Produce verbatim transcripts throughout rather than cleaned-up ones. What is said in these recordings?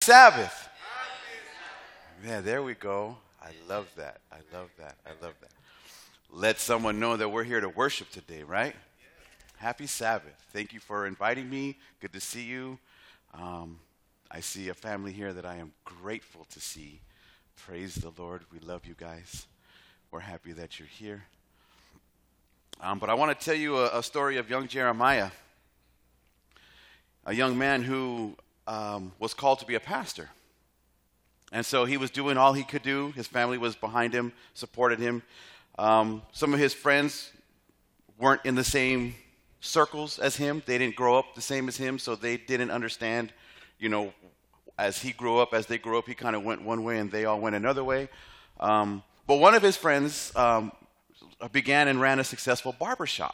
Sabbath. Yeah, there we go. I love that. I love that. I love that. Let someone know that we're here to worship today, right? Happy Sabbath. Thank you for inviting me. Good to see you. Um, I see a family here that I am grateful to see. Praise the Lord. We love you guys. We're happy that you're here. Um, but I want to tell you a, a story of young Jeremiah, a young man who um, was called to be a pastor. And so he was doing all he could do. His family was behind him, supported him. Um, some of his friends weren't in the same circles as him. They didn't grow up the same as him, so they didn't understand, you know, as he grew up, as they grew up, he kind of went one way and they all went another way. Um, but one of his friends um, began and ran a successful barbershop.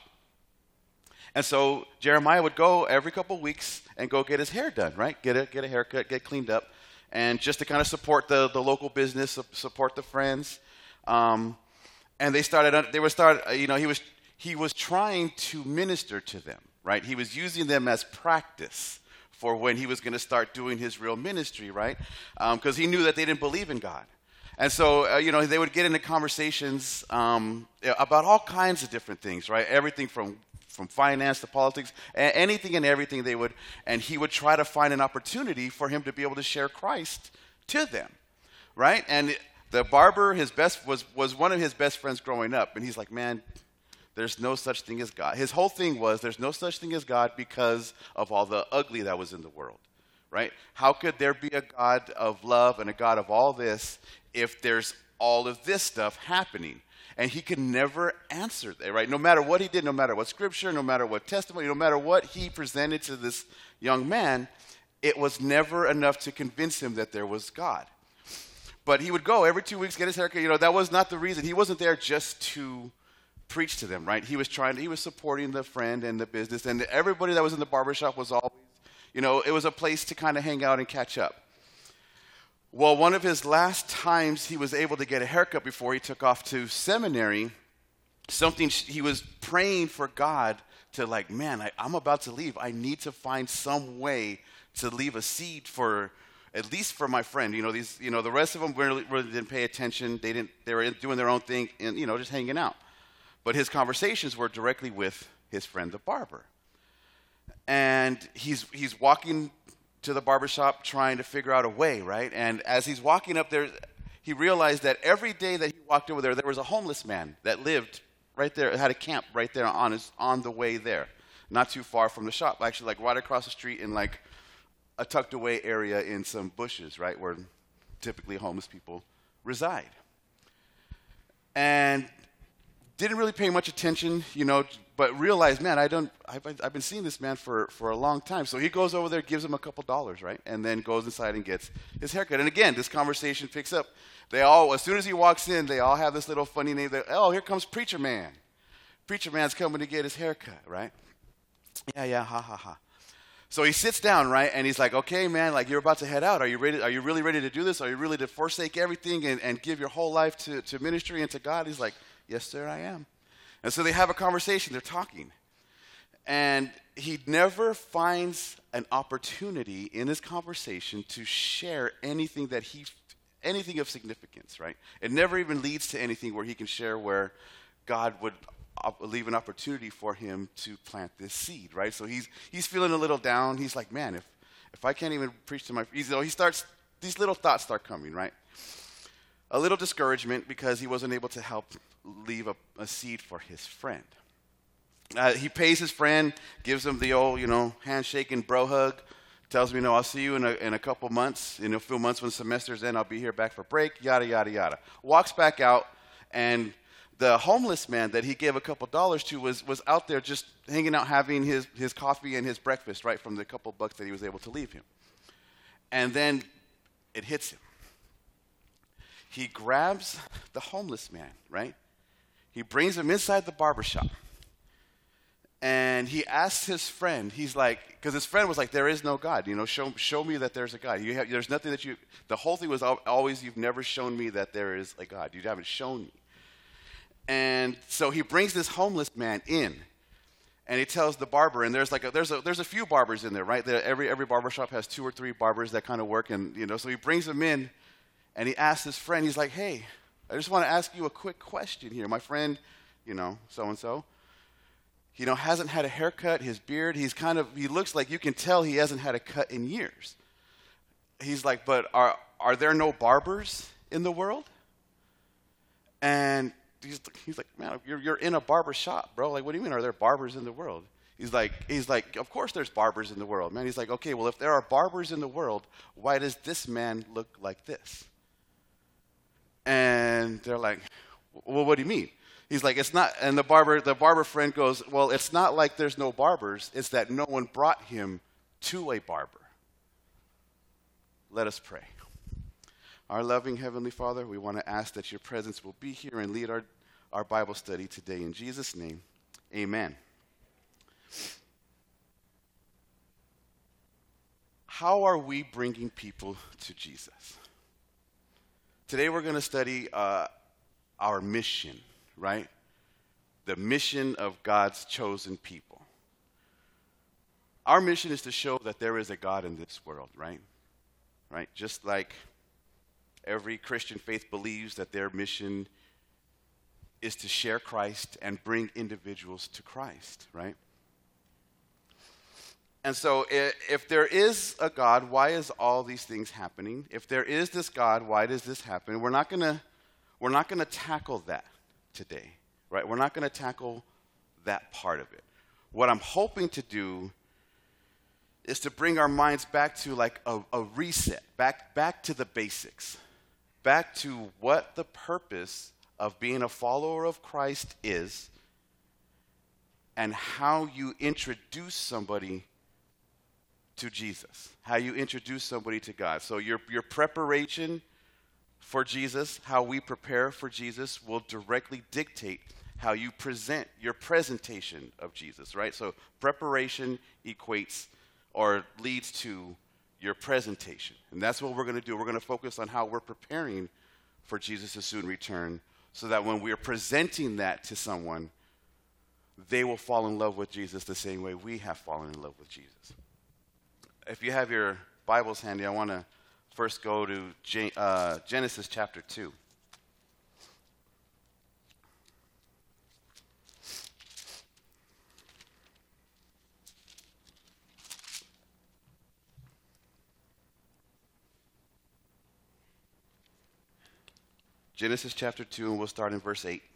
And so Jeremiah would go every couple of weeks and go get his hair done, right? Get a, get a haircut, get cleaned up. And just to kind of support the, the local business, support the friends. Um, and they started, they would start, you know, he was, he was trying to minister to them, right? He was using them as practice for when he was going to start doing his real ministry, right? Because um, he knew that they didn't believe in God. And so, uh, you know, they would get into conversations um, about all kinds of different things, right? Everything from from finance to politics, anything and everything they would, and he would try to find an opportunity for him to be able to share Christ to them, right? And the barber, his best, was, was one of his best friends growing up, and he's like, man, there's no such thing as God. His whole thing was, there's no such thing as God because of all the ugly that was in the world, right? How could there be a God of love and a God of all this if there's all of this stuff happening? And he could never answer that, right? No matter what he did, no matter what scripture, no matter what testimony, no matter what he presented to this young man, it was never enough to convince him that there was God. But he would go every two weeks, get his haircut. You know, that was not the reason. He wasn't there just to preach to them, right? He was trying to, he was supporting the friend and the business. And everybody that was in the barbershop was always, you know, it was a place to kind of hang out and catch up. Well, one of his last times he was able to get a haircut before he took off to seminary, something he was praying for God to like, man, I, I'm about to leave. I need to find some way to leave a seed for, at least for my friend. You know, these, you know, the rest of them really, really didn't pay attention. They didn't, they were doing their own thing and, you know, just hanging out. But his conversations were directly with his friend, the barber. And he's, he's walking to the barbershop trying to figure out a way, right? And as he's walking up there, he realized that every day that he walked over there, there was a homeless man that lived right there, had a camp right there on his on the way there, not too far from the shop, actually like right across the street in like a tucked away area in some bushes, right, where typically homeless people reside. And didn't really pay much attention, you know, but realized, man, I don't, I've, I've been seeing this man for, for a long time. So he goes over there, gives him a couple dollars, right? And then goes inside and gets his haircut. And again, this conversation picks up. They all, as soon as he walks in, they all have this little funny name. That, oh, here comes Preacher Man. Preacher Man's coming to get his haircut, right? Yeah, yeah, ha, ha, ha. So he sits down, right? And he's like, okay, man, like you're about to head out. Are you ready? Are you really ready to do this? Are you really to forsake everything and, and give your whole life to, to ministry and to God? He's like, yes, sir, I am. And so they have a conversation. They're talking. And he never finds an opportunity in this conversation to share anything that he, anything of significance, right? It never even leads to anything where he can share where God would leave an opportunity for him to plant this seed, right? So he's he's feeling a little down. He's like, man, if if I can't even preach to my, you know, he starts, these little thoughts start coming, right? A little discouragement because he wasn't able to help leave a, a seed for his friend. Uh, he pays his friend, gives him the old, you know, handshake and bro hug, tells him, you know, I'll see you in a, in a couple months. In a few months when the semester's in, I'll be here back for break, yada, yada, yada. Walks back out, and the homeless man that he gave a couple dollars to was, was out there just hanging out, having his, his coffee and his breakfast, right, from the couple bucks that he was able to leave him. And then it hits him. He grabs the homeless man, right? He brings him inside the barbershop. And he asks his friend, he's like, because his friend was like, there is no God. You know, show, show me that there's a God. You have, there's nothing that you, the whole thing was always, you've never shown me that there is a God. You haven't shown me. And so he brings this homeless man in. And he tells the barber, and there's like a, there's a there's a few barbers in there, right? There, every every barber shop has two or three barbers that kind of work, and you know, so he brings him in, and he asks his friend, he's like, "Hey, I just want to ask you a quick question here. My friend, you know, so and so, you know, hasn't had a haircut. His beard, he's kind of he looks like you can tell he hasn't had a cut in years." He's like, "But are are there no barbers in the world?" And He's, he's like, "Man, you're, you're in a barber shop, bro. Like, what do you mean, are there barbers in the world?" He's like, he's like, "Of course there's barbers in the world, man." He's like, "Okay, well, if there are barbers in the world, why does this man look like this?" And they're like, "Well, what do you mean?" He's like, "It's not," and the barber, the barber friend goes, "Well, it's not like there's no barbers. It's that no one brought him to a barber." Let us pray. Our loving Heavenly Father, we want to ask that your presence will be here and lead our, our Bible study today. In Jesus' name, amen. How are we bringing people to Jesus? Today we're going to study uh, our mission, right? The mission of God's chosen people. Our mission is to show that there is a God in this world, right? Right? Just like every Christian faith believes that their mission is to share Christ and bring individuals to Christ, right? And so if, if there is a God, why is all these things happening? If there is this God, why does this happen? We're not gonna we're not gonna tackle that today, right? We're not gonna tackle that part of it. What I'm hoping to do is to bring our minds back to like a, a reset, back back to the basics. Back to what the purpose of being a follower of Christ is and how you introduce somebody to Jesus, how you introduce somebody to God. So your, your preparation for Jesus, how we prepare for Jesus, will directly dictate how you present your presentation of Jesus, right? So preparation equates or leads to your presentation. And that's what we're going to do. We're going to focus on how we're preparing for Jesus' soon return so that when we're presenting that to someone, they will fall in love with Jesus the same way we have fallen in love with Jesus. If you have your Bibles handy, I want to first go to Gen- uh, Genesis chapter two. Genesis chapter two, and we'll start in verse eight.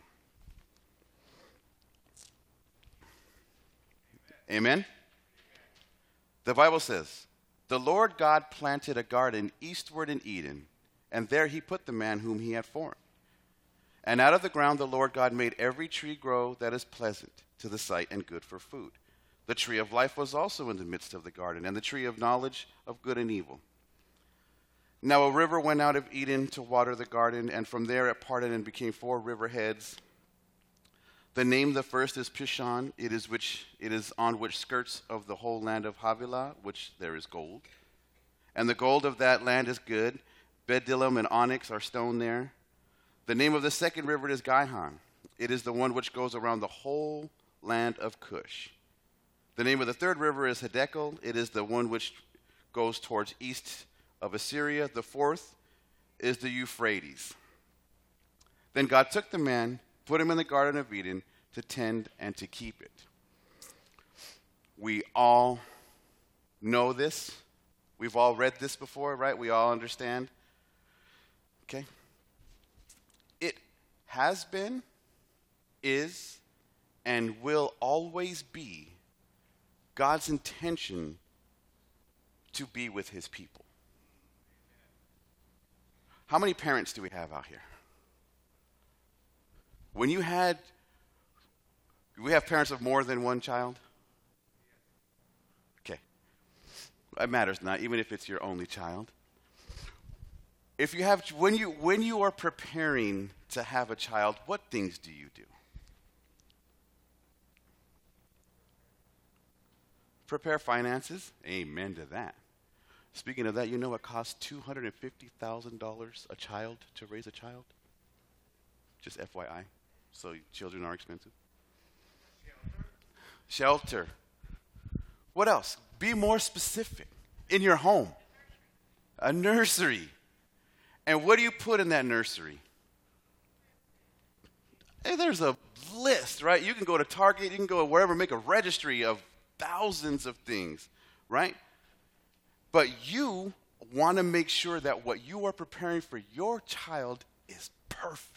Amen? The Bible says, "The Lord God planted a garden eastward in Eden, and there he put the man whom he had formed. And out of the ground the Lord God made every tree grow that is pleasant to the sight and good for food. The tree of life was also in the midst of the garden, and the tree of knowledge of good and evil. Now a river went out of Eden to water the garden, and from there it parted and became four river heads. The name of the first is Pishon. It is which it is on which skirts of the whole land of Havilah, which there is gold. And the gold of that land is good. Bedilim and onyx are stone there. The name of the second river is Gihon. It is the one which goes around the whole land of Cush. The name of the third river is Hiddekel. It is the one which goes towards east of Assyria. The fourth is the Euphrates. Then God took the man, put him in the Garden of Eden to tend and to keep it." We all know this. We've all read this before, right? We all understand. Okay? It has been, is, and will always be God's intention to be with his people. How many parents do we have out here? When you had, do we have parents of more than one child? Okay. It matters not, even if it's your only child. If you have, when you, when you are preparing to have a child, what things do you do? Prepare finances. Amen to that. Speaking of that, you know it costs two hundred fifty thousand dollars a child to raise a child? Just F Y I. So children are expensive. Shelter. What else? Be more specific. In your home. A nursery. And what do you put in that nursery? Hey, there's a list, right? You can go to Target, you can go wherever, make a registry of thousands of things, right? But you want to make sure that what you are preparing for your child is perfect.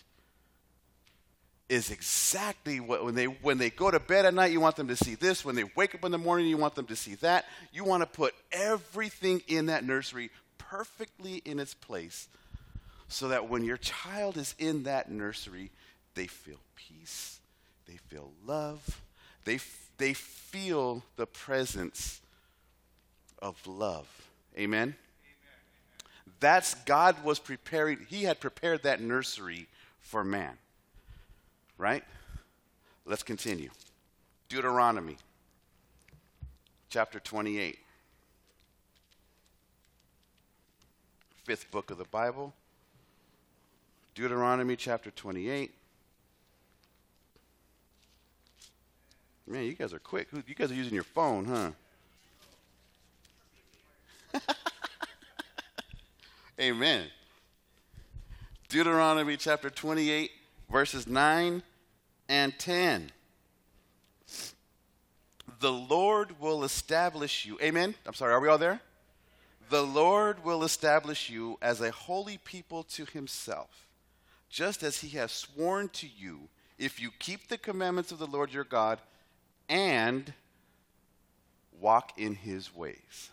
Is exactly what, when they when they go to bed at night, you want them to see this. When they wake up in the morning, you want them to see that. You want to put everything in that nursery perfectly in its place so that when your child is in that nursery, they feel peace, they feel love, they, they feel the presence of love. Amen? Amen? That's God was preparing, he had prepared that nursery for man. Right? Let's continue. Deuteronomy chapter twenty-eight. Fifth book of the Bible. Deuteronomy chapter twenty-eight. Man, you guys are quick. You guys are using your phone, huh? Amen. Deuteronomy chapter twenty-eight, verses nine and ten. The Lord will establish you. Amen? I'm sorry, are we all there? The Lord will establish you as a holy people to himself, just as he has sworn to you, if you keep the commandments of the Lord your God and walk in his ways.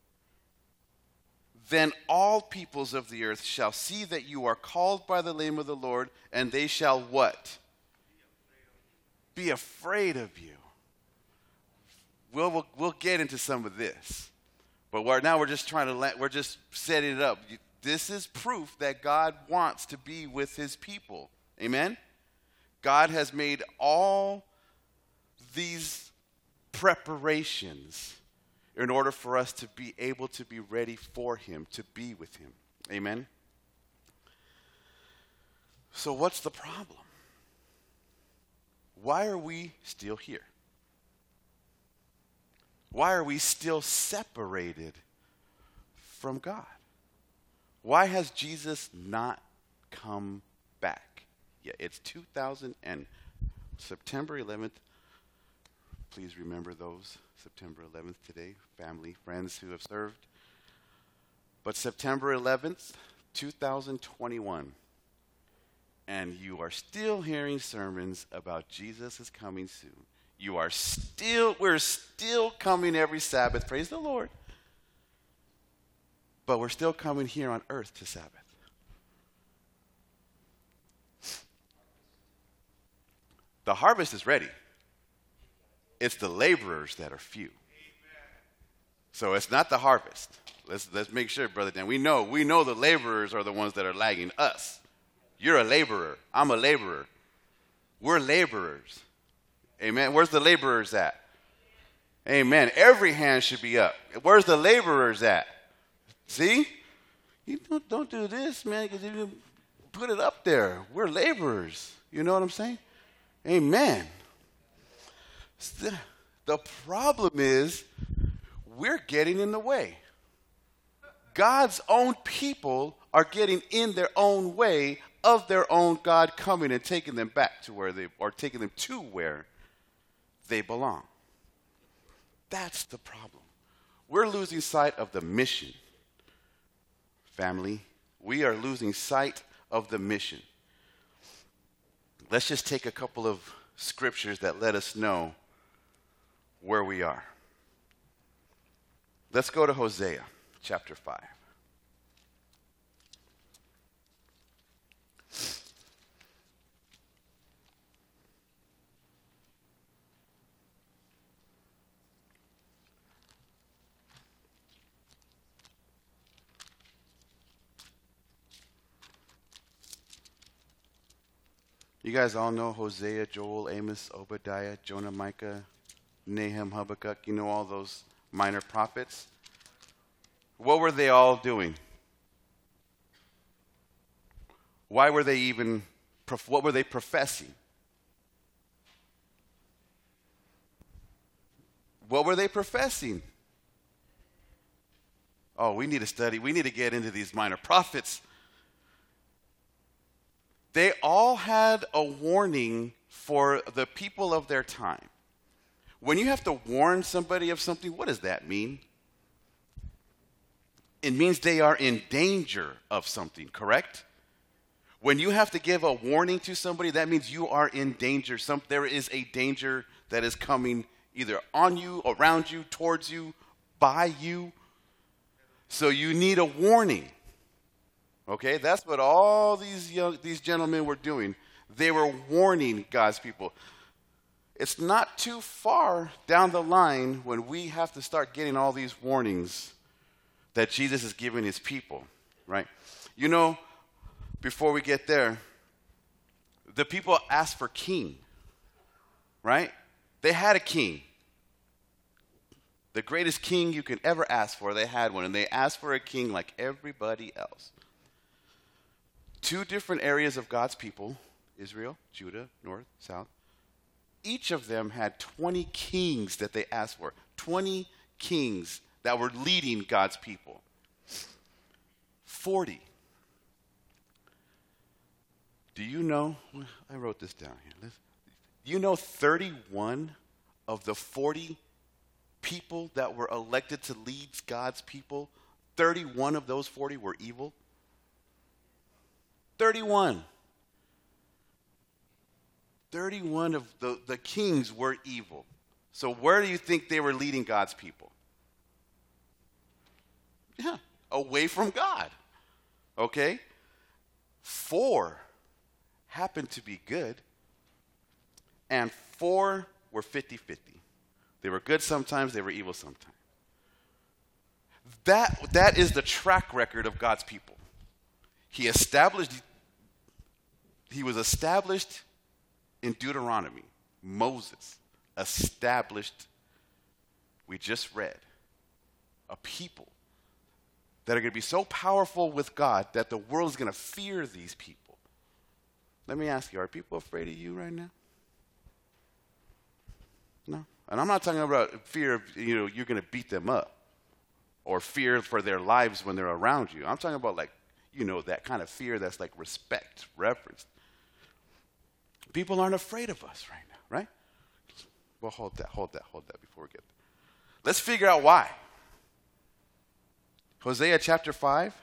Then all peoples of the earth shall see that you are called by the name of the Lord, and they shall what? Be afraid of you. We'll, we'll, we'll get into some of this. But we're, now we're just trying to, let, we're just setting it up. This is proof that God wants to be with his people. Amen? God has made all these preparations in order for us to be able to be ready for him, to be with him. Amen? So what's the problem? Why are we still here? Why are we still separated from God? Why has Jesus not come back? Yeah, it's two thousand and September eleventh. Please remember those. September eleventh today, family, friends who have served. But September eleventh, two thousand twenty-one, and you are still hearing sermons about Jesus is coming soon. You are still, we're still coming every Sabbath, praise the Lord. But we're still coming here on earth to Sabbath. The harvest is ready. It's the laborers that are few. So it's not the harvest. Let's let's make sure, Brother Dan. We know, we know the laborers are the ones that are lagging us. You're a laborer. I'm a laborer. We're laborers. Amen. Where's the laborers at? Amen. Every hand should be up. Where's the laborers at? See? You don't, don't do this, man, because you put it up there. We're laborers. You know what I'm saying? Amen. The problem is we're getting in the way. God's own people are getting in their own way of their own God coming and taking them back to where they, or taking them to where they belong. That's the problem. We're losing sight of the mission. Family, we are losing sight of the mission. Let's just take a couple of scriptures that let us know where we are. Let's go to Hosea chapter five. You guys all know Hosea, Joel, Amos, Obadiah, Jonah, Micah, Nahum, Habakkuk. You know all those minor prophets. What were they all doing? Why were they even, what were they professing? What were they professing? Oh, we need to study. We need to get into these minor prophets. They all had a warning for the people of their time. When you have to warn somebody of something, what does that mean? It means they are in danger of something, correct? When you have to give a warning to somebody, that means you are in danger. Some, there is a danger that is coming either on you, around you, towards you, by you. So you need a warning. Okay, that's what all these young, these gentlemen were doing. They were warning God's people. It's not too far down the line when we have to start getting all these warnings that Jesus is giving his people, right? You know, before we get there, the people asked for king, right? They had a king. The greatest king you could ever ask for, they had one. And they asked for a king like everybody else. Two different areas of God's people, Israel, Judah, north, south. Each of them had twenty kings that they asked for. twenty kings that were leading God's people. forty. Do you know, I wrote this down here. Do you know thirty-one of the forty people that were elected to lead God's people, thirty-one of those forty were evil? thirty-one. thirty-one of the, the kings were evil. So where do you think they were leading God's people? Yeah, away from God. Okay? Four happened to be good, and four were fifty-fifty. They were good sometimes, they were evil sometimes. That, that is the track record of God's people. He established, he was established in Deuteronomy. Moses established, we just read, a people that are going to be so powerful with God that the world is going to fear these people. Let me ask you, are people afraid of you right now? No. And I'm not talking about fear of, you know, you're going to beat them up or fear for their lives when they're around you. I'm talking about like, you know, that kind of fear that's like respect, reverence. People aren't afraid of us right now, right? Well, hold that, hold that, hold that before we get there. Let's figure out why. Hosea chapter five.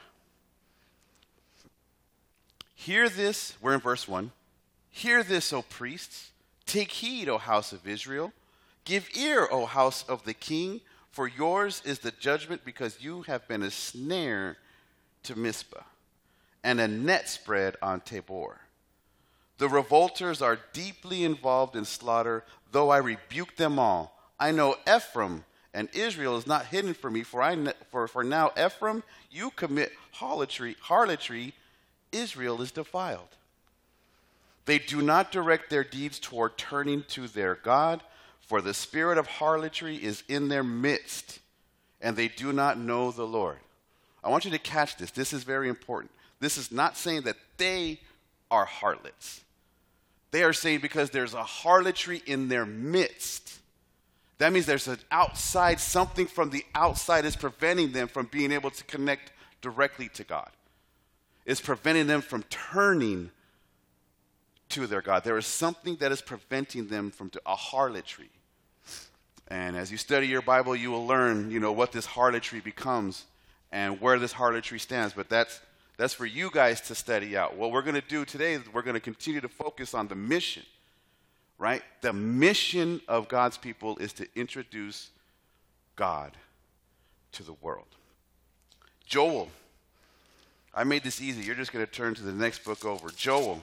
Hear this, we're in verse one. Hear this, O priests. Take heed, O house of Israel. Give ear, O house of the king, for yours is the judgment, because you have been a snare to Mizpah and a net spread on Tabor. The revolters are deeply involved in slaughter, though I rebuke them all. I know Ephraim and Israel is not hidden from me, for, I, for, for now Ephraim, you commit harlotry, harlotry, Israel is defiled. They do not direct their deeds toward turning to their God, for the spirit of harlotry is in their midst, and they do not know the Lord. I want you to catch this. This is very important. This is not saying that they are harlots. They are saying because there's a harlotry in their midst. That means there's an outside, something from the outside is preventing them from being able to connect directly to God. It's preventing them from turning to their God. There is something that is preventing them from a harlotry. And as you study your Bible, you will learn, you know, what this harlotry becomes and where this harlotry stands. But that's that's for you guys to study out. What we're going to do today is we're going to continue to focus on the mission, right? The mission of God's people is to introduce God to the world. Joel. I made this easy. You're just going to turn to the next book over. Joel.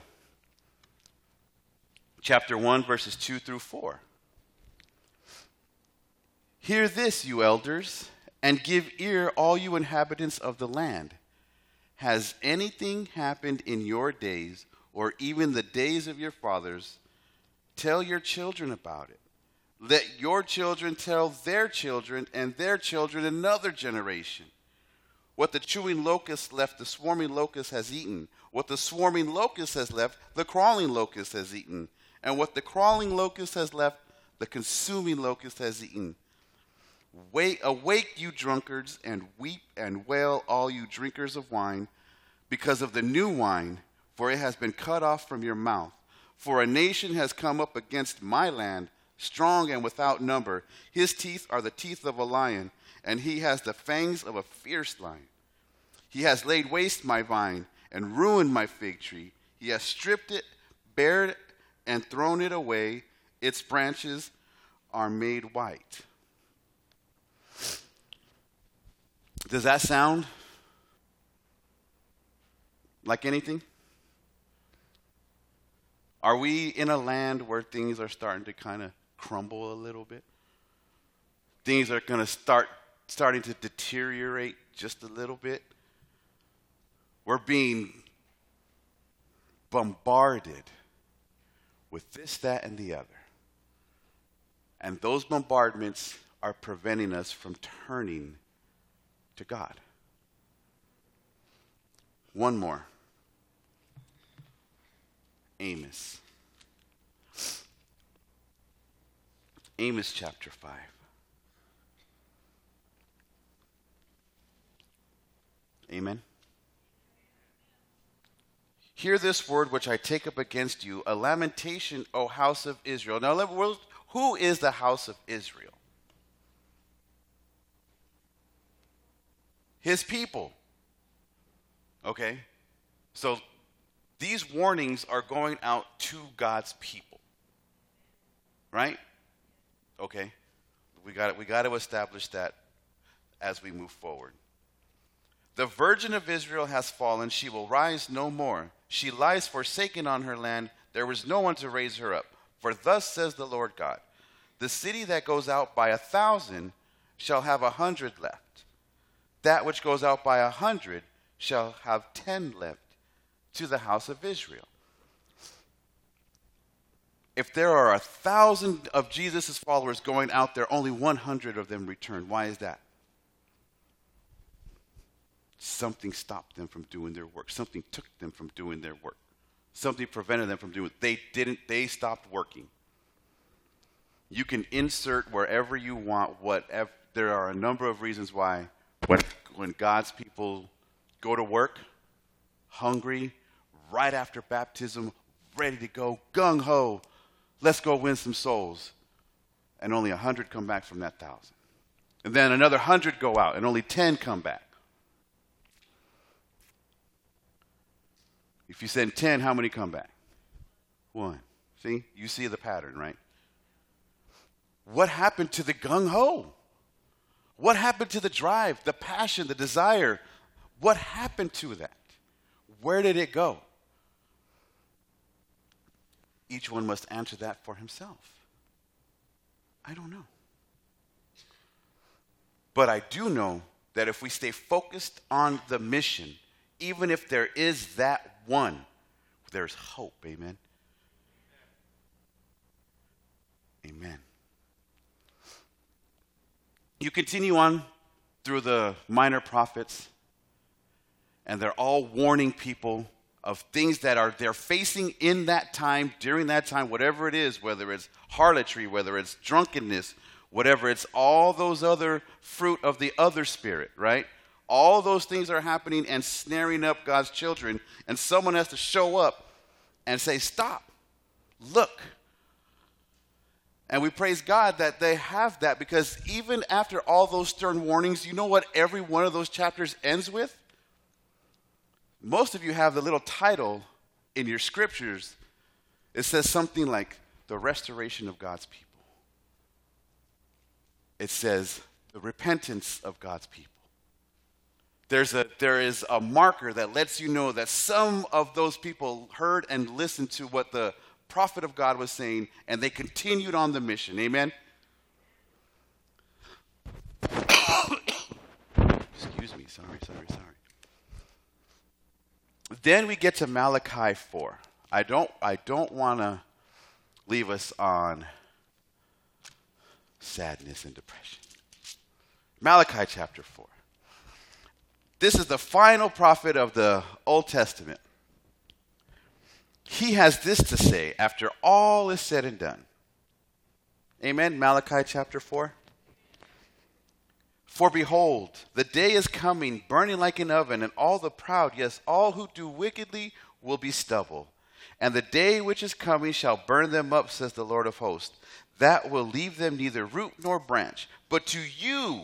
Chapter one, verses two through four. Hear this, you elders, and give ear, all you inhabitants of the land. Has anything happened in your days, or even the days of your fathers? Tell your children about it. Let your children tell their children, and their children another generation. What the chewing locust left, the swarming locust has eaten. What the swarming locust has left, the crawling locust has eaten. And what the crawling locust has left, the consuming locust has eaten. Wake, awake, you drunkards, and weep and wail, all you drinkers of wine, because of the new wine, for it has been cut off from your mouth. For a nation has come up against my land, strong and without number. His teeth are the teeth of a lion, and he has the fangs of a fierce lion. He has laid waste my vine and ruined my fig tree. He has stripped it, bared it, and thrown it away. Its branches are made white. Does that sound like anything? Are we in a land where things are starting to kind of crumble a little bit? Things are going to start starting to deteriorate just a little bit. We're being bombarded with this, that, and the other. And those bombardments are preventing us from turning to God. One more. Amos. Amos chapter five. Amen. Hear this word which I take up against you, a lamentation, O house of Israel. Now, who is the house of Israel? His people. Okay? So these warnings are going out to God's people. Right? Okay. We got we got to establish that as we move forward. The virgin of Israel has fallen, she will rise no more. She lies forsaken on her land, there was no one to raise her up. For thus says the Lord God, the city that goes out by a thousand shall have a hundred left. That which goes out by a hundred shall have ten left to the house of Israel. If there are a thousand of Jesus' followers going out there, only one hundred of them return. Why is that? Something stopped them from doing their work. Something took them from doing their work. Something prevented them from doing it. They didn't, they stopped working. You can insert wherever you want, whatever. There are a number of reasons why when, when God's people go to work, hungry, right after baptism, ready to go, gung-ho, let's go win some souls. And only a hundred come back from that thousand. And then another hundred go out, and only ten come back. If you send ten, how many come back? One. See? You see the pattern, right? What happened to the gung-ho? What happened to the drive, the passion, the desire? What happened to that? Where did it go? Each one must answer that for himself. I don't know. But I do know that if we stay focused on the mission, even if there is that one, there's hope. Amen. Amen. You continue on through the minor prophets, and they're all warning people of things that are they're facing in that time, during that time, whatever it is, whether it's harlotry, whether it's drunkenness, whatever, it's all those other fruit of the other spirit, right? All those things are happening and snaring up God's children, and someone has to show up and say, stop, look. And we praise God that they have that, because even after all those stern warnings, you know what every one of those chapters ends with? Most of you have the little title in your scriptures. It says something like the restoration of God's people. It says the repentance of God's people. There's a, there is a marker that lets you know that some of those people heard and listened to what the prophet of God was saying, and they continued on the mission. Amen? Excuse me. Sorry, sorry, sorry. Then we get to Malachi four. I don't, I don't want to leave us on sadness and depression. Malachi chapter four. This is the final prophet of the Old Testament. He has this to say after all is said and done. Amen? Malachi chapter four. For behold, the day is coming, burning like an oven, and all the proud, yes, all who do wickedly, will be stubble. And the day which is coming shall burn them up, says the Lord of hosts. That will leave them neither root nor branch. But to you,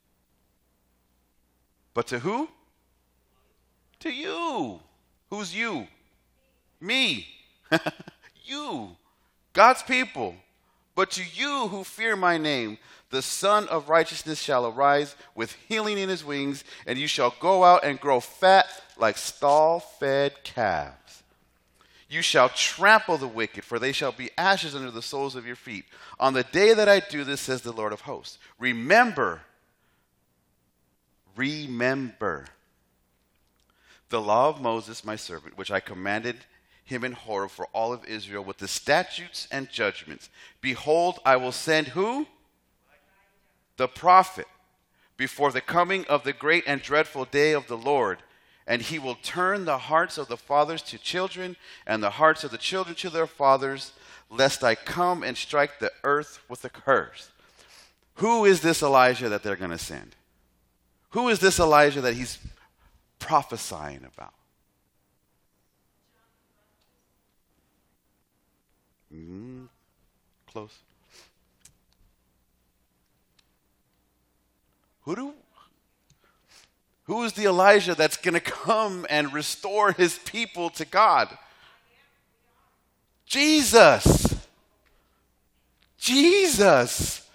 but to who? To you. Who's you? Me. You. God's people. But to you who fear my name, the Son of Righteousness shall arise with healing in his wings, and you shall go out and grow fat like stall-fed calves. You shall trample the wicked, for they shall be ashes under the soles of your feet. On the day that I do this, says the Lord of hosts, remember, remember the law of Moses, my servant, which I commanded him in Horeb for all of Israel with the statutes and judgments. Behold, I will send who? The prophet before the coming of the great and dreadful day of the Lord. And he will turn the hearts of the fathers to children and the hearts of the children to their fathers, lest I come and strike the earth with a curse. Who is this Elijah that they're going to send? Who is this Elijah that he's prophesying about? Mm, close. Who do? Who is the Elijah that's going to come and restore his people to God? Jesus. Jesus.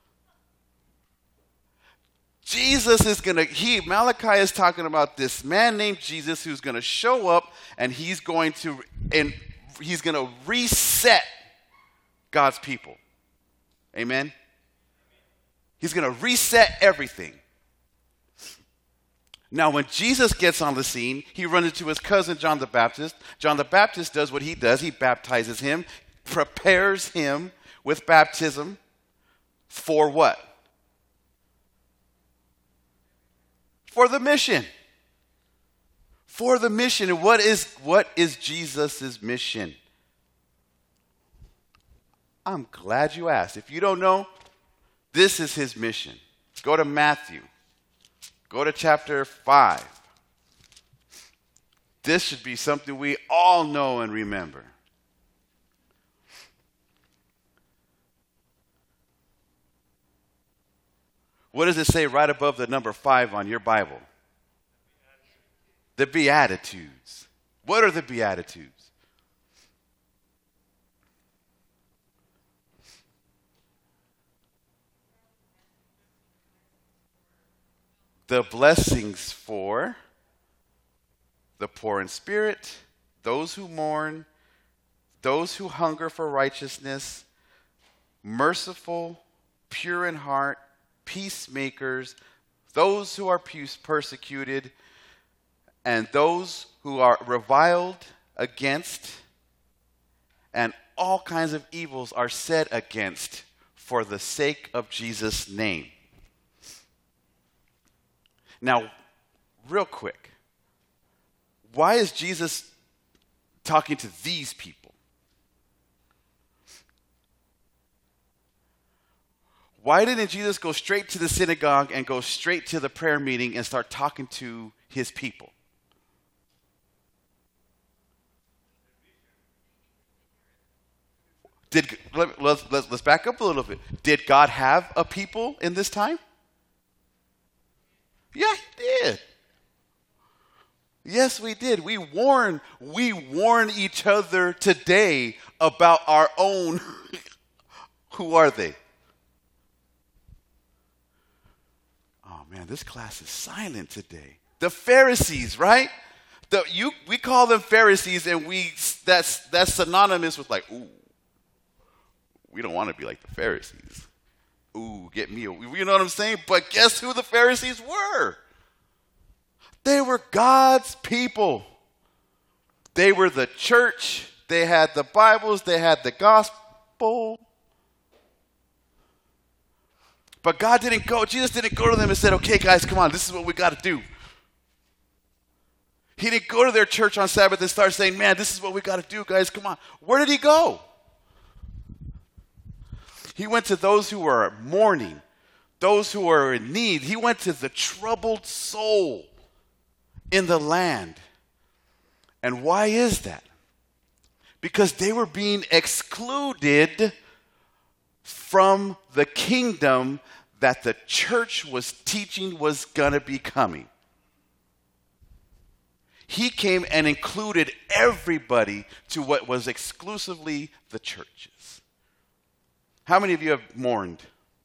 Jesus is going to, he, Malachi is talking about this man named Jesus who's going to show up and he's going to, and he's going to reset God's people. Amen? He's going to reset everything. Now, when Jesus gets on the scene, he runs into his cousin, John the Baptist. John the Baptist does what he does. He baptizes him, prepares him with baptism for what? For the mission. For the mission. And what is, what is Jesus' mission? I'm glad you asked. If you don't know, this is his mission. Go to Matthew. Go to chapter five. This should be something we all know and remember. What does it say right above the number five on your Bible? The Beatitudes. What are the Beatitudes? The blessings for the poor in spirit, those who mourn, those who hunger for righteousness, merciful, pure in heart, peacemakers, those who are persecuted, and those who are reviled against, and all kinds of evils are said against for the sake of Jesus' name. Now, real quick, why is Jesus talking to these people? Why didn't Jesus go straight to the synagogue and go straight to the prayer meeting and start talking to his people? Did, let, let's, let's, let's back up a little bit. Did God have a people in this time? Yeah, he did. Yes, we did. We warn, we warn each other today about our own. Who are they? Oh man, this class is silent today. The Pharisees, right? The, you, we call them Pharisees, and we that's that's synonymous with like, ooh, we don't want to be like the Pharisees. Ooh, get me, you know what I'm saying? But guess who the Pharisees were? They were God's people. They were the church. They had the Bibles. They had the gospel. But God didn't go, Jesus didn't go to them and said, okay, guys, come on, this is what we got to do. He didn't go to their church on Sabbath and start saying, man, this is what we got to do, guys, come on. Where did he go? He went to those who were mourning, those who are in need. He went to the troubled soul in the land. And why is that? Because they were being excluded from the kingdom that the church was teaching was going to be coming. He came and included everybody to what was exclusively the churches. How many of you have mourned?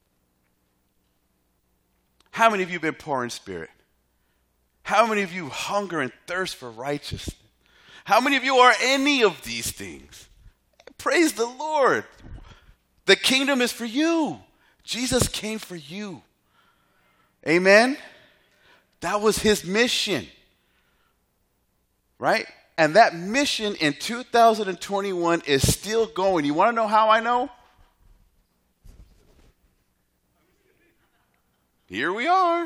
How many of you have been poor in spirit? How many of you hunger and thirst for righteousness? How many of you are any of these things? Praise the Lord. The kingdom is for you. Jesus came for you. Amen? That was his mission. Right? And that mission in two thousand twenty-one is still going. You want to know how I know? Here we are.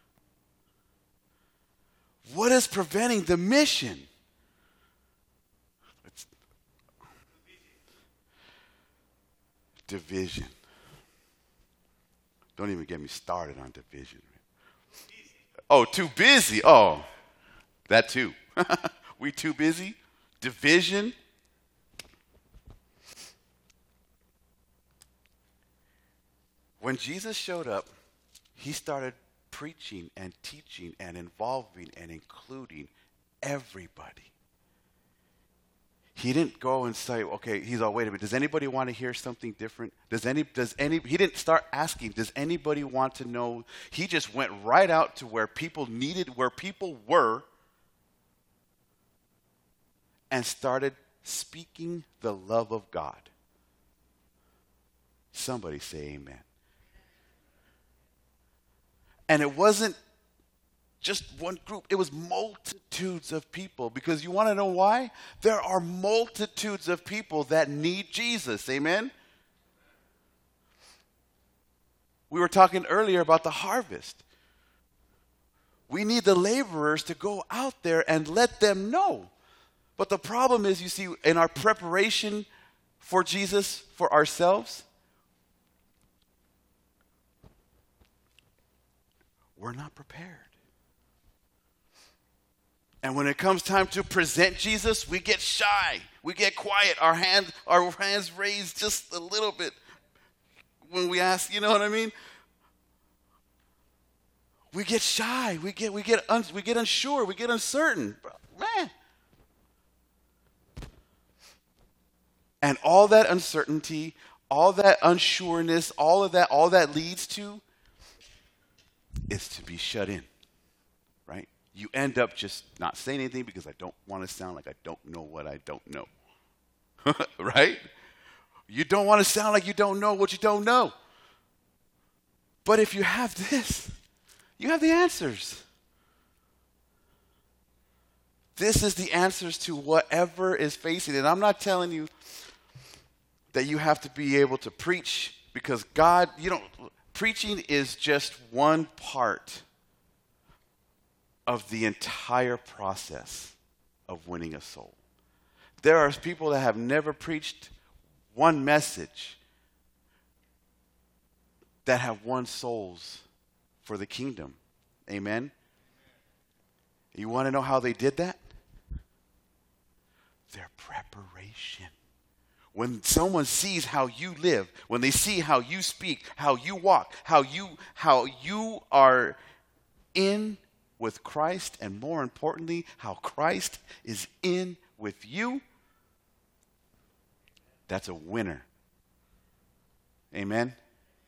What is preventing the mission? It's division. Don't even get me started on division. Oh, too busy. Oh, that too. We too busy? Division? When Jesus showed up, he started preaching and teaching and involving and including everybody. He didn't go and say, okay, he's all, wait a minute, does anybody want to hear something different? Does any, does any, he didn't start asking, does anybody want to know? He just went right out to where people needed, where people were, and started speaking the love of God. Somebody say amen. And it wasn't just one group. It was multitudes of people. Because you want to know why? There are multitudes of people that need Jesus. Amen? We were talking earlier about the harvest. We need the laborers to go out there and let them know. But the problem is, you see, in our preparation for Jesus, for ourselves, we're not prepared. And when it comes time to present Jesus, we get shy. We get quiet. Our hand, our hands raised just a little bit when we ask, you know what I mean? We get shy. We get we get un, we get unsure. We get uncertain. Man. And all that uncertainty, all that unsureness, all of that, all that leads to is to be shut in, right? You end up just not saying anything because I don't want to sound like I don't know what I don't know, right? You don't want to sound like you don't know what you don't know. But if you have this, you have the answers. This is the answers to whatever is facing. And I'm not telling you that you have to be able to preach, because God, you don't, preaching is just one part of the entire process of winning a soul. There are people that have never preached one message that have won souls for the kingdom. Amen? You want to know how they did that? Their preparation. When someone sees how you live, when they see how you speak, how you walk, how you how you are in with Christ, and more importantly, how Christ is in with you, that's a winner. Amen?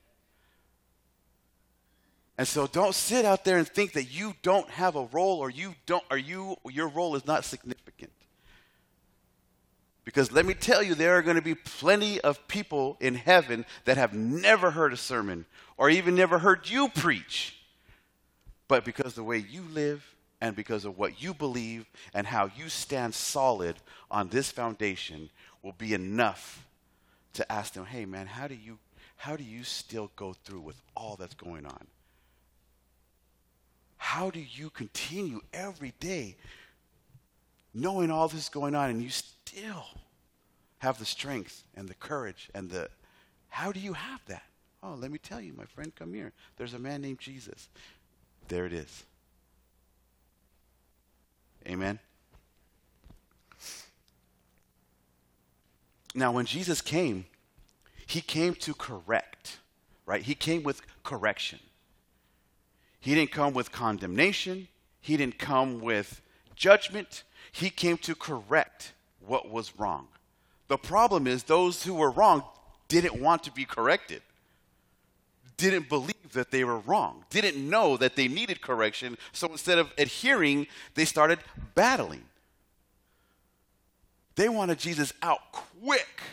And so don't sit out there and think that you don't have a role, or you don't, or you your role is not significant. Because let me tell you, there are going to be plenty of people in heaven that have never heard a sermon or even never heard you preach. But because of the way you live and because of what you believe and how you stand solid on this foundation will be enough to ask them, hey man, how do you how do you still go through with all that's going on? How do you continue every day knowing all this is going on and you still have the strength and the courage and the, how do you have that? Oh, let me tell you, my friend, come here. There's a man named Jesus. There it is. Amen. Now, when Jesus came, he came to correct, right? He came with correction. He didn't come with condemnation. He didn't come with judgment. He came to correct what was wrong. The problem is those who were wrong didn't want to be corrected, didn't believe that they were wrong, didn't know that they needed correction. So instead of adhering, they started battling. They wanted Jesus out quick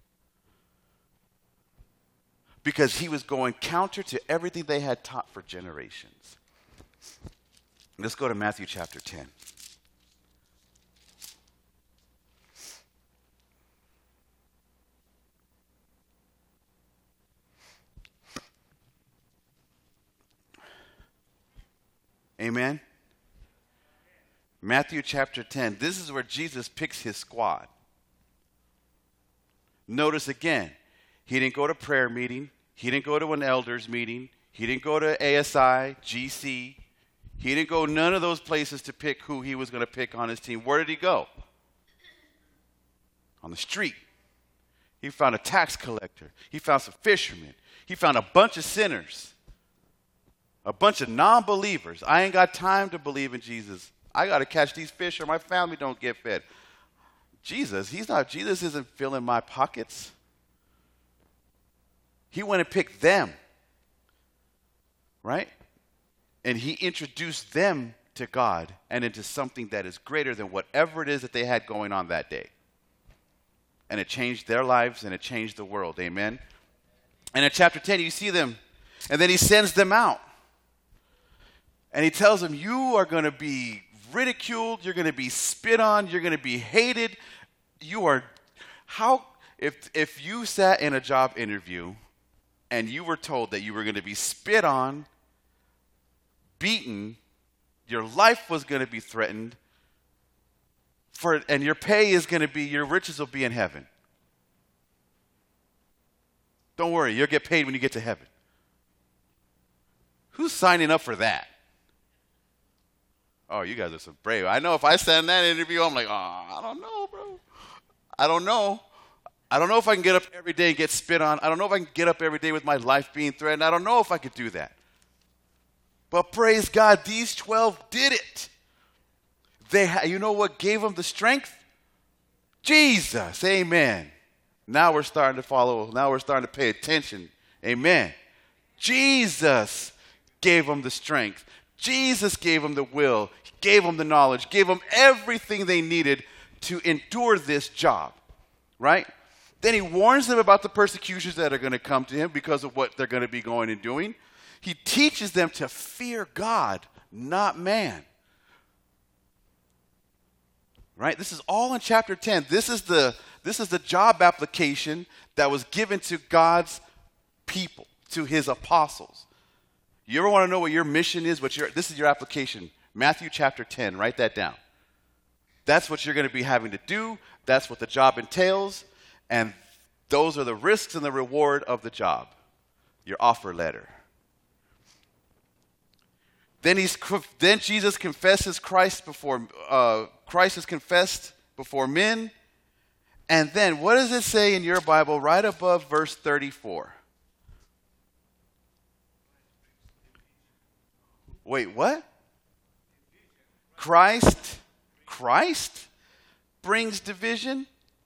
because he was going counter to everything they had taught for generations. Let's go to Matthew chapter ten. Amen. Matthew chapter ten. This is where Jesus picks his squad. Notice again, he didn't go to prayer meeting. He didn't go to an elders meeting. He didn't go to A S I, G C. He didn't go none of those places to pick who he was going to pick on his team. Where did he go? On the street. He found a tax collector. He found some fishermen. He found a bunch of sinners. A bunch of non-believers. I ain't got time to believe in Jesus. I got to catch these fish or my family don't get fed. Jesus, he's not, Jesus isn't filling my pockets. He went and picked them, right? And he introduced them to God and into something that is greater than whatever it is that they had going on that day. And it changed their lives and it changed the world, amen? And in chapter ten, you see them, and then he sends them out. And he tells them, you are going to be ridiculed, you're going to be spit on, you're going to be hated. You are, how, if, if you sat in a job interview and you were told that you were going to be spit on, beaten, your life was going to be threatened, for, and your pay is going to be, your riches will be in heaven. Don't worry, you'll get paid when you get to heaven. Who's signing up for that? Oh, you guys are so brave. I know if I sat in that interview, I'm like, oh, I don't know, bro. I don't know. I don't know if I can get up every day and get spit on. I don't know if I can get up every day with my life being threatened. I don't know if I could do that. But praise God, these twelve did it. They, ha- you know what gave them the strength? Jesus, amen. Now we're starting to follow. Now we're starting to pay attention. Amen. Jesus gave them the strength. Jesus gave them the will, gave them the knowledge, gave them everything they needed to endure this job, right? Then he warns them about the persecutions that are going to come to him because of what they're going to be going and doing. He teaches them to fear God, not man. Right? This is all in chapter ten. This is the, this is the job application that was given to God's people, to his apostles. You ever want to know what your mission is? What your, this is your application. Matthew chapter ten. Write that down. That's what you're going to be having to do. That's what the job entails. And those are the risks and the reward of the job. Your offer letter. Then, he's, then Jesus confesses Christ before, uh, Christ is confessed before men. And then, what does it say in your Bible right above verse thirty-four? Wait, what? Christ, Christ brings division?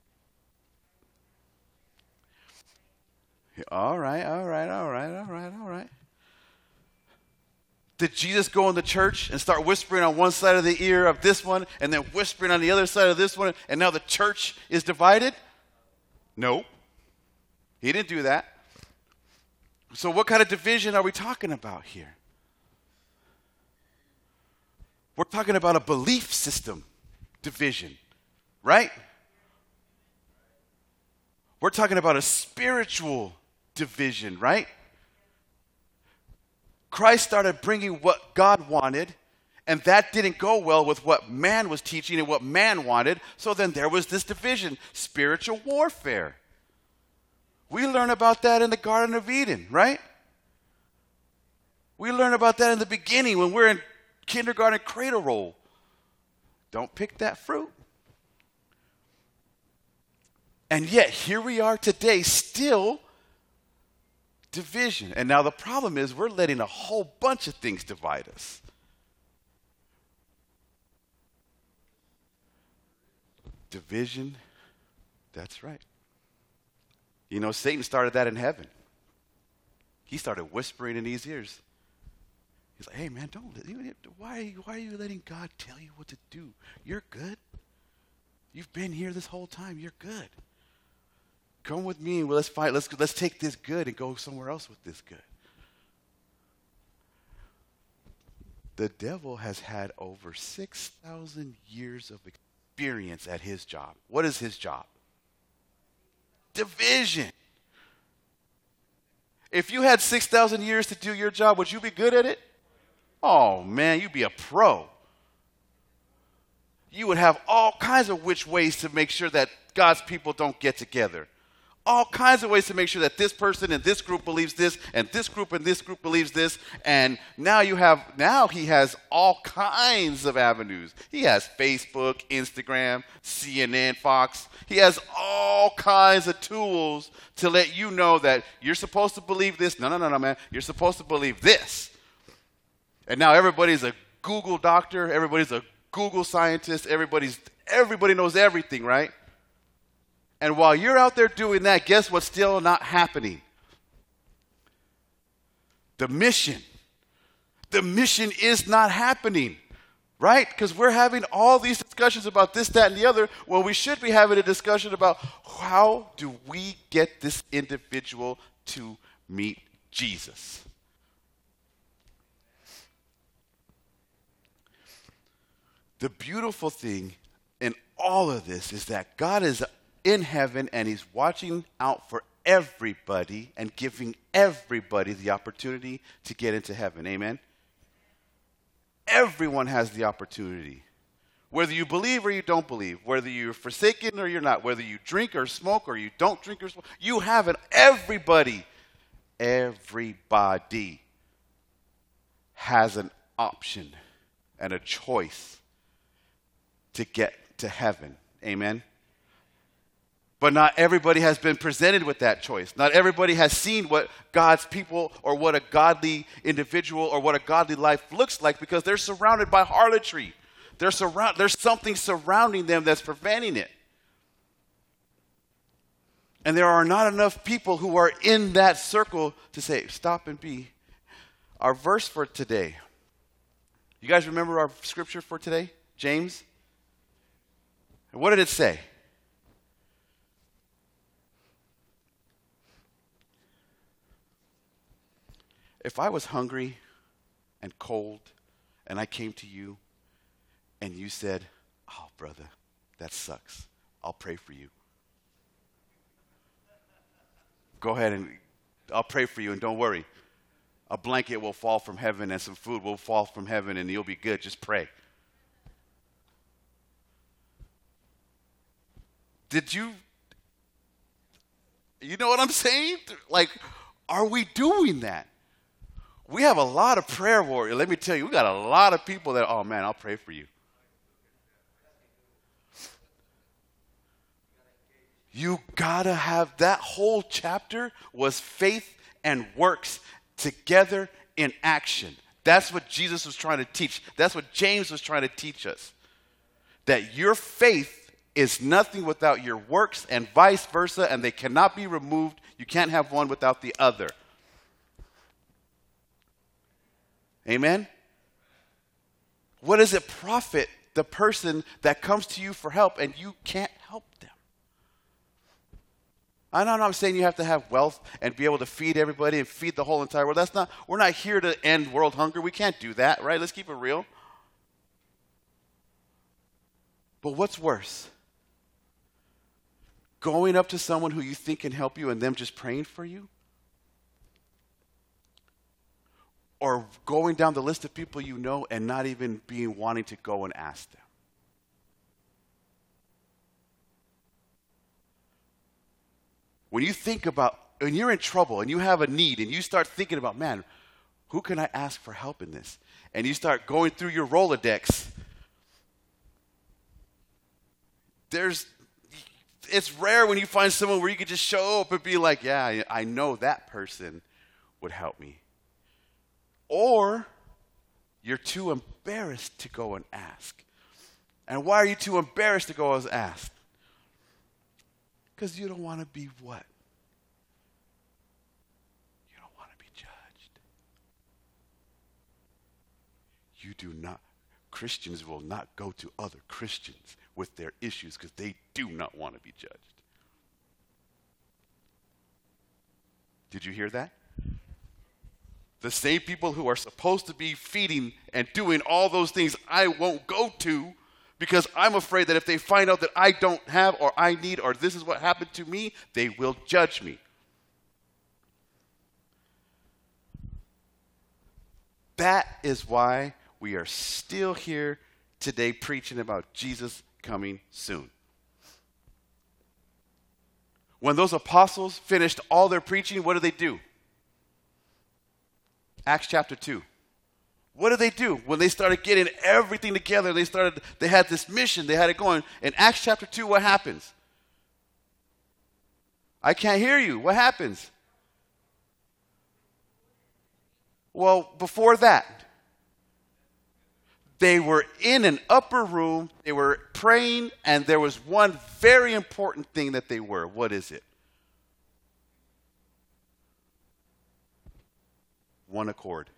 All right, all right, all right, all right, all right. Did Jesus go in the church and start whispering on one side of the ear of this one and then whispering on the other side of this one, and now the church is divided? No. He didn't do that. So what kind of division are we talking about here? We're talking about a belief system division, right? We're talking about a spiritual division, right? Christ started bringing what God wanted, and that didn't go well with what man was teaching and what man wanted. So then there was this division, spiritual warfare. We learn about that in the Garden of Eden, right? We learn about that in the beginning when we're in kindergarten cradle roll. Don't pick that fruit. And yet, here we are today, still division. And now the problem is we're letting a whole bunch of things divide us. Division, that's right. You know, Satan started that in heaven. He started whispering in these ears. He's like, hey, man, don't, why are you, why are you letting God tell you what to do? You're good. You've been here this whole time. You're good. Come with me and let's fight. Let's, let's take this good and go somewhere else with this good. The devil has had over six thousand years of experience at his job. What is his job? Division. If you had six thousand years to do your job, would you be good at it? Oh, man, you'd be a pro. You would have all kinds of which ways to make sure that God's people don't get together. All kinds of ways to make sure that this person in this group believes this, and this group in this group believes this. And now you have, now he has all kinds of avenues. He has Facebook, Instagram, C N N, Fox. He has all kinds of tools to let you know that you're supposed to believe this. No, no, no, no, man. You're supposed to believe this. And now everybody's a Google doctor. Everybody's a Google scientist. Everybody's, everybody knows everything, right? And while you're out there doing that, guess what's still not happening? The mission. The mission is not happening, right? Because we're having all these discussions about this, that, and the other, when we should be having a discussion about how do we get this individual to meet Jesus. The beautiful thing in all of this is that God is in heaven and he's watching out for everybody and giving everybody the opportunity to get into heaven. Amen? Everyone has the opportunity. Whether you believe or you don't believe, whether you're forsaken or you're not, whether you drink or smoke or you don't drink or smoke, you have it. Everybody, everybody has an option and a choice to get to heaven. Amen? But not everybody has been presented with that choice. Not everybody has seen what God's people or what a godly individual or what a godly life looks like because they're surrounded by harlotry. They're surround, there's something surrounding them that's preventing it. And there are not enough people who are in that circle to say, stop and be. Our verse for today. You guys remember our scripture for today? James? What did it say? If I was hungry and cold and I came to you and you said, oh, brother, that sucks. I'll pray for you. Go ahead and I'll pray for you and don't worry. A blanket will fall from heaven and some food will fall from heaven and you'll be good. Just pray. Did you, you know what I'm saying? Like, are we doing that? We have a lot of prayer warriors. Let me tell you, we got a lot of people that, oh man, I'll pray for you. You gotta have, that whole chapter was faith and works together in action. That's what Jesus was trying to teach. That's what James was trying to teach us. That your faith is nothing without your works and vice versa, and they cannot be removed. You can't have one without the other. Amen? What does it profit the person that comes to you for help and you can't help them? I know I'm saying you have to have wealth and be able to feed everybody and feed the whole entire world. That's not, we're not here to end world hunger. We can't do that, right? Let's keep it real. But what's worse? Going up to someone who you think can help you and them just praying for you? Or going down the list of people you know and not even being wanting to go and ask them? When you think about, when you're in trouble and you have a need and you start thinking about, man, who can I ask for help in this? And you start going through your Rolodex. There's, it's rare when you find someone where you can just show up and be like, yeah, I know that person would help me. Or you're too embarrassed to go and ask. And why are you too embarrassed to go and ask? Because you don't want to be what? You don't want to be judged. You do not, Christians will not go to other Christians with their issues because they do not want to be judged. Did you hear that? The same people who are supposed to be feeding and doing all those things I won't go to because I'm afraid that if they find out that I don't have or I need or this is what happened to me, they will judge me. That is why we are still here today preaching about Jesus coming soon. When those apostles finished all their preaching, what did they do? Acts chapter two. What did they do? When they started getting everything together, they started, they had this mission, they had it going. In Acts chapter two, what happens? I can't hear you. What happens? Well, before that, they were in an upper room, they were praying, and there was one very important thing that they were. What is it? One accord.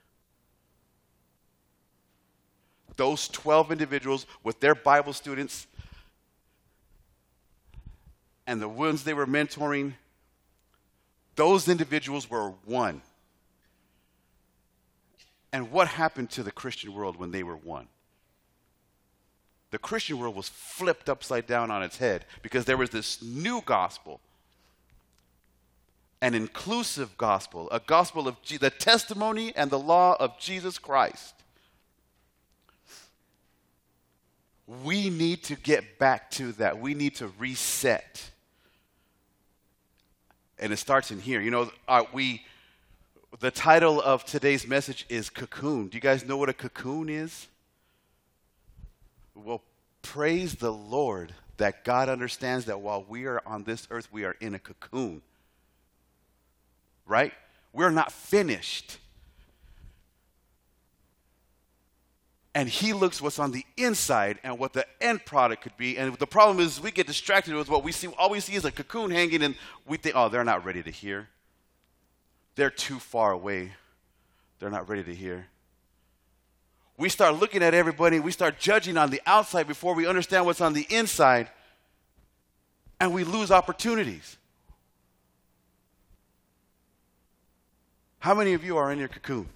Those twelve individuals with their Bible students and the ones they were mentoring, those individuals were one. And what happened to the Christian world when they were one? The Christian world was flipped upside down on its head because there was this new gospel, an inclusive gospel, a gospel of G- the testimony and the law of Jesus Christ. We need to get back to that. We need to reset. And it starts in here. You know, uh, we, the title of today's message is Cocoon. Do you guys know what a cocoon is? Well, praise the Lord that God understands that while we are on this earth, we are in a cocoon. Right? We're not finished. And he looks what's on the inside and what the end product could be. And the problem is we get distracted with what we see. All we see is a cocoon hanging and we think, oh, they're not ready to hear. They're too far away. They're not ready to hear. We start looking at everybody. We start judging on the outside before we understand what's on the inside. And we lose opportunities. How many of you are in your cocoon?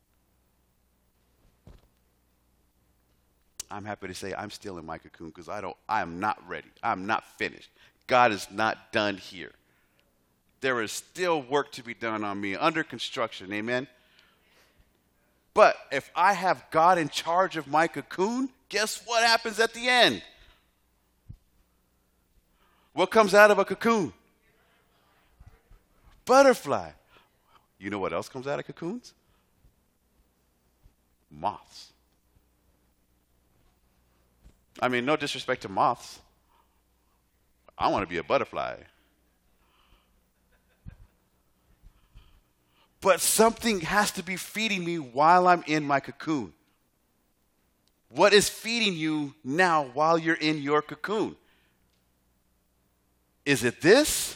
I'm happy to say I'm still in my cocoon because I don't, I am not ready. I'm not finished. God is not done here. There is still work to be done on me, under construction, amen? But if I have God in charge of my cocoon, guess what happens at the end? What comes out of a cocoon? Butterfly. You know what else comes out of cocoons? Moths. I mean, no disrespect to moths. I want to be a butterfly. But something has to be feeding me while I'm in my cocoon. What is feeding you now while you're in your cocoon? Is it this?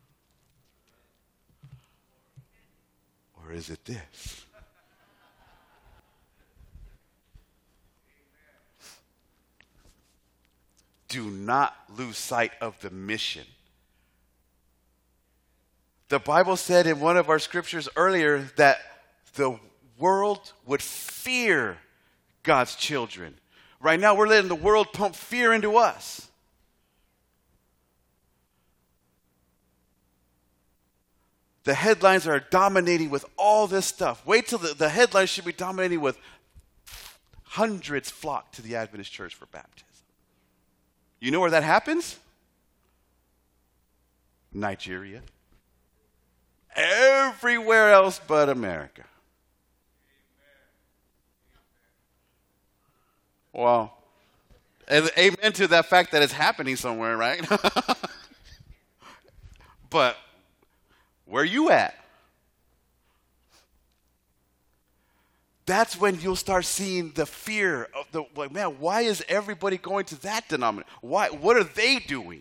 Or is it this? Do not lose sight of the mission. The Bible said in one of our scriptures earlier that the world would fear God's children. Right now, we're letting the world pump fear into us. The headlines are dominating with all this stuff. Wait till the, the headlines should be dominating with hundreds flock to the Adventist church for baptism. You know where that happens? Nigeria. everywhere else but America. Well, and amen to that fact that it's happening somewhere, right? But where you at? That's when you'll start seeing the fear of the, like, man, why is everybody going to that denomination? Why? What are they doing?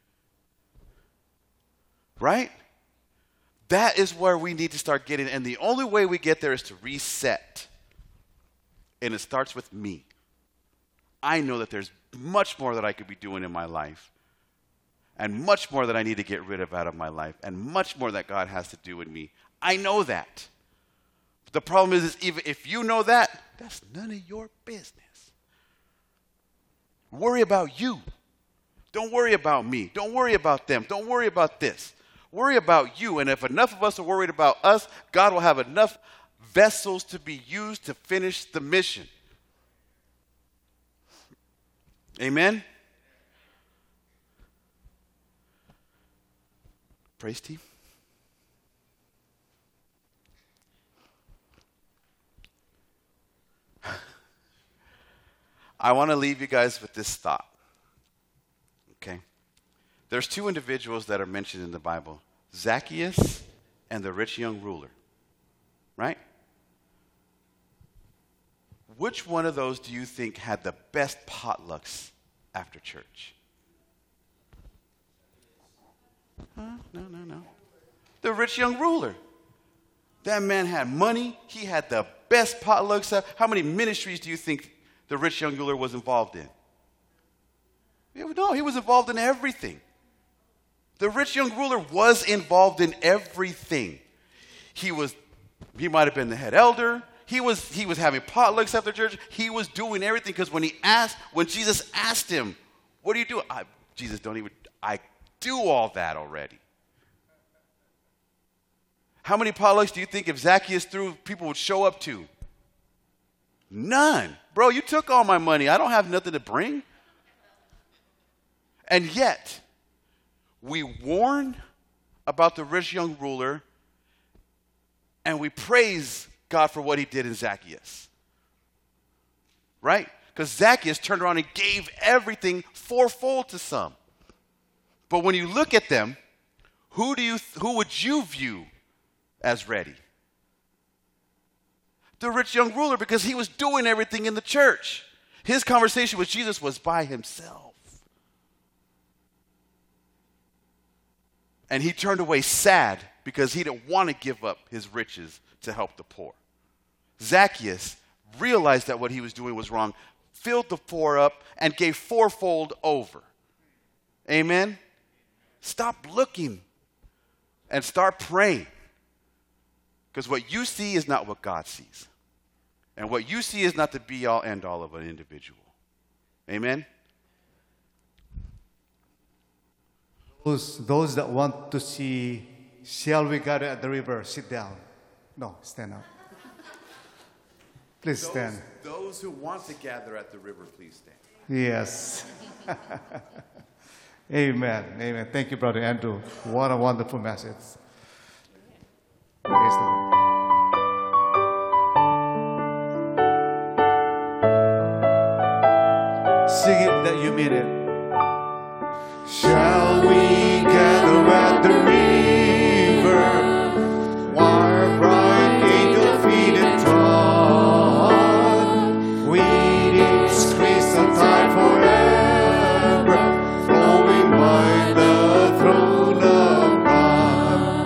Right? That is where we need to start getting, and the only way we get there is to reset. And it starts with me. I know that there's much more that I could be doing in my life, and much more that I need to get rid of out of my life, and much more that God has to do in me. I know that. But the problem is, is even if you know that, that's none of your business. Worry about you. Don't worry about me. Don't worry about them. Don't worry about this. Worry about you. And if enough of us are worried about us, God will have enough vessels to be used to finish the mission. Amen? Praise team. I want to leave you guys with this thought. Okay? There's two individuals that are mentioned in the Bible, Zacchaeus and the rich young ruler. Right? Which one of those do you think had the best potlucks after church? Huh? No, no, no. The rich young ruler. That man had money. He had the best potlucks. How many ministries do you think the rich young ruler was involved in? No, he was involved in everything. The rich young ruler was involved in everything. He was, he might have been the head elder. He was, he was having potlucks after church. He was doing everything because when he asked, when Jesus asked him, what do you do? I, Jesus, don't even, I do all that already. How many potlucks do you think if Zacchaeus threw, people would show up to? None. Bro, you took all my money. I don't have nothing to bring. And yet, we warn about the rich young ruler and we praise God for what he did in Zacchaeus. Right? Because Zacchaeus turned around and gave everything fourfold to some. But when you look at them, who do you who would you view as ready? The rich young ruler, because he was doing everything in the church. His conversation with Jesus was by himself. And he turned away sad because he didn't want to give up his riches to help the poor. Zacchaeus realized that what he was doing was wrong, filled the poor up, and gave fourfold over. Amen? Stop looking and start praying. Because what you see is not what God sees. And what you see is not the be-all, end-all of an individual. Amen? Those, those that want to see, shall we gather at the river, sit down. No, stand up. Please stand. Those, those who want to gather at the river, please stand. Yes. Amen. Amen. Thank you, Brother Andrew. What a wonderful message. Praise the Lord. Sing it that you mean it. Shall we gather at the river, while bright angel feet and trod, with its crystal tide forever, flowing by the throne of God?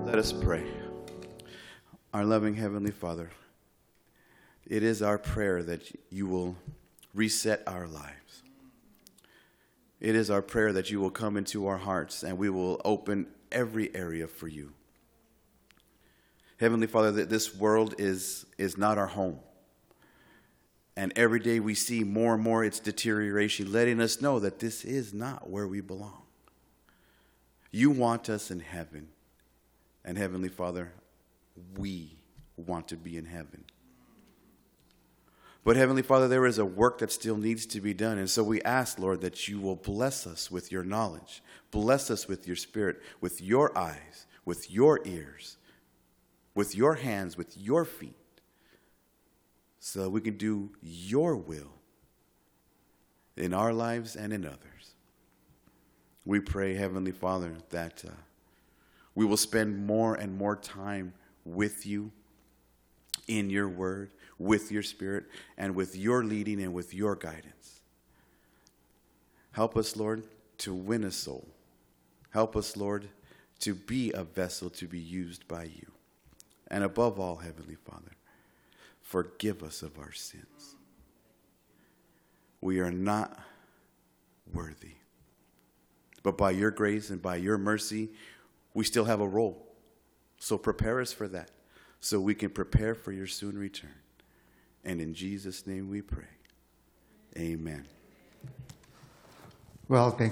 Let us pray. Our loving Heavenly Father, it is our prayer that you will reset our lives. It is our prayer that you will come into our hearts and we will open every area for you. Heavenly Father, that this world is, is not our home. And every day we see more and more its deterioration, letting us know that this is not where we belong. You want us in heaven. And Heavenly Father, we want to be in heaven. But Heavenly Father, there is a work that still needs to be done. And so we ask, Lord, that you will bless us with your knowledge. Bless us with your spirit, with your eyes, with your ears, with your hands, with your feet, so that we can do your will in our lives and in others. We pray, Heavenly Father, that uh, we will spend more and more time with you, in your word, with your spirit, and with your leading and with your guidance. Help us, Lord, to win a soul. Help us, Lord, to be a vessel to be used by you. And above all, Heavenly Father, forgive us of our sins. We are not worthy. But by your grace and by your mercy, we still have a role. So prepare us for that, so we can prepare for your soon return. And in Jesus' name we pray. Amen. Well, thank